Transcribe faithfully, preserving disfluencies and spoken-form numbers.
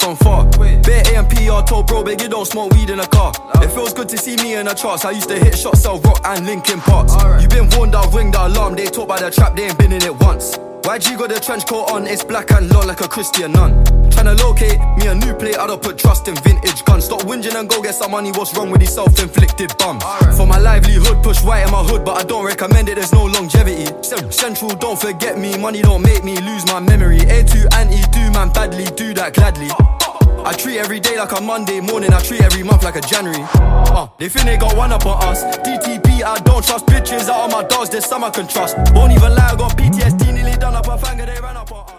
from far. Bare A and P R told bro, beg you don't smoke weed in a car. It feels good to see me in the charts. I used to hit shots, sell rock and Linkin Parks. You been warned, I'll ring the alarm. They talk by the trap, they ain't been in it once. Y G got the trench coat on, it's black and long like a Christian nun. Tryna locate me a new plate, I don't put trust in vintage guns. Stop whinging and go get some money, what's wrong with these self-inflicted bums? For my livelihood, push white in my hood, but I don't recommend it, there's no longevity. Central, don't forget me, money don't make me lose my memory. A two anti, do man badly, do that gladly. I treat every day like a Monday morning, I treat every month like a January. uh, They think they got one up on us. D T P, I don't trust bitches out of my dogs, there's some I can trust. Won't even lie, I got P T S D, nearly done up a finger, they ran up on us.